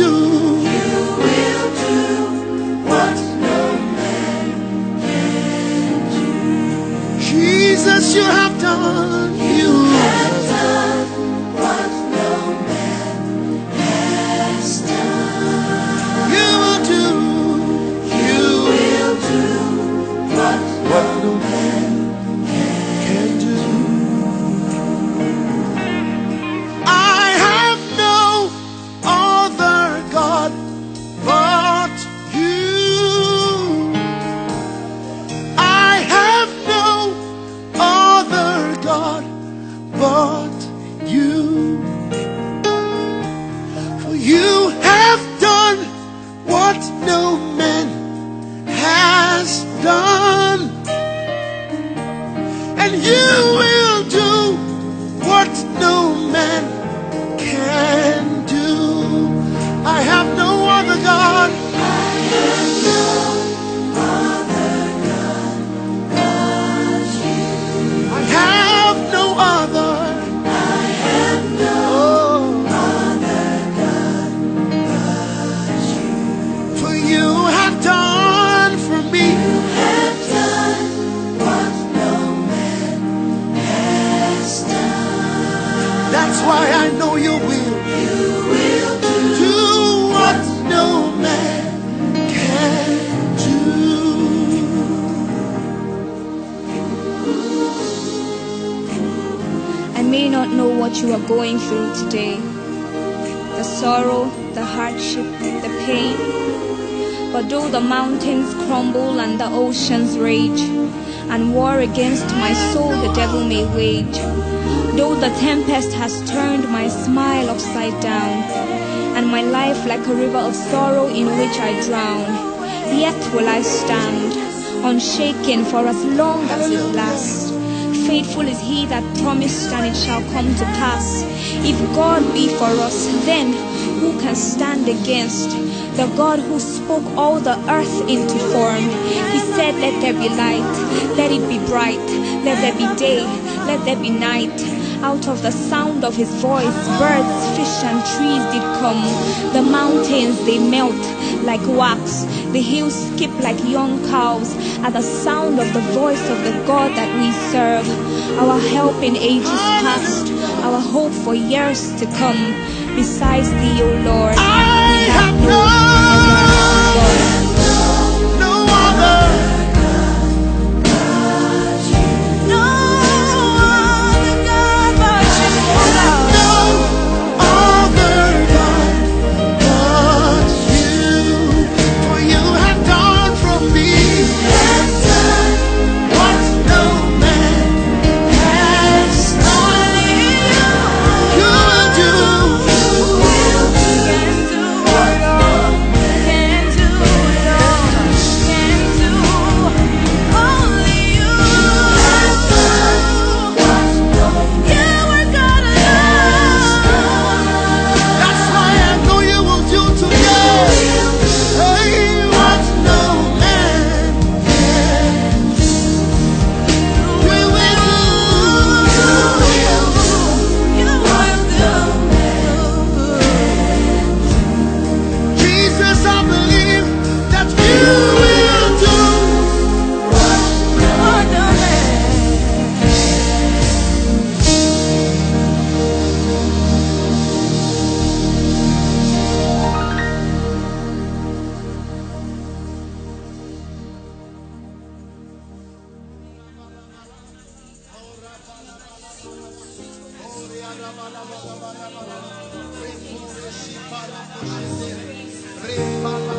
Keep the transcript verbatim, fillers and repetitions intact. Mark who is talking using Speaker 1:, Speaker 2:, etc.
Speaker 1: do.
Speaker 2: You will do what no man can do.
Speaker 1: Jesus, you have done.
Speaker 2: You have done what no man has done.
Speaker 1: You will do.
Speaker 2: You will do what
Speaker 1: What
Speaker 2: no
Speaker 1: no man can do. I have no other God but you. I have no other God but you. For you have done what no man has done, and you will do what no man can do. I have no other God.
Speaker 2: I have no other God but you.
Speaker 1: I have no other.
Speaker 2: I have no
Speaker 1: Oh,
Speaker 2: other God but you.
Speaker 1: for you have done for me.
Speaker 2: You have done what no man has done.
Speaker 1: That's why I know you will
Speaker 2: You will do
Speaker 1: do what no man can do.
Speaker 3: I may not know what you are going through today, the sorrow, the hardship, the pain. But though the mountains crumble and the oceans rage, and war against my soul the devil may wage, though the tempest has turned my smile upside down, and my life like a river of sorrow in which I drown, yet will I stand, unshaken for as long as it lasts. Faithful is he that promised, and it shall come to pass. If God be for us, then who can stand against? The God who spoke all the earth into form. He said, let there be light, let it be bright, let there be day, let there be night. Out of the sound of his voice, birds, fish, and trees did come. The mountains, they melt like wax. The hills skip like young cows at the sound of the voice of the God that we serve. Our help in ages past, our hope for years to come. Besides thee, O Lord,
Speaker 1: I have
Speaker 3: no
Speaker 1: no,
Speaker 3: God.
Speaker 1: no other.
Speaker 3: No other God but you.
Speaker 1: No other God but you. For you have done for me
Speaker 2: have done
Speaker 1: what no man has done. You will do.
Speaker 2: will do
Speaker 3: Can do
Speaker 2: what
Speaker 3: it
Speaker 2: no
Speaker 3: all.
Speaker 2: man
Speaker 3: Can do it all. Can do only you.
Speaker 2: has done what no
Speaker 3: You are God alone.
Speaker 1: That's why I know you will do today. Hey, what no man can do. You will do. Jesus, I believe that you will do. Re